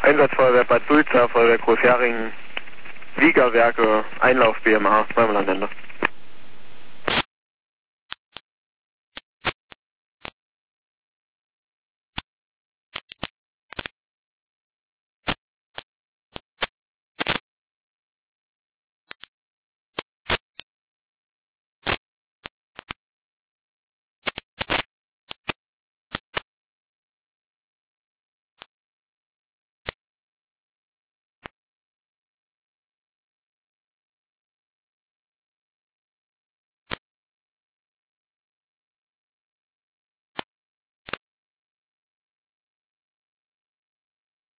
Einsatzfeuerwehr Bad Sulza, Feuerwehr Großjaring, Siegerwerke, Einlauf BMA, zweimal am Ende.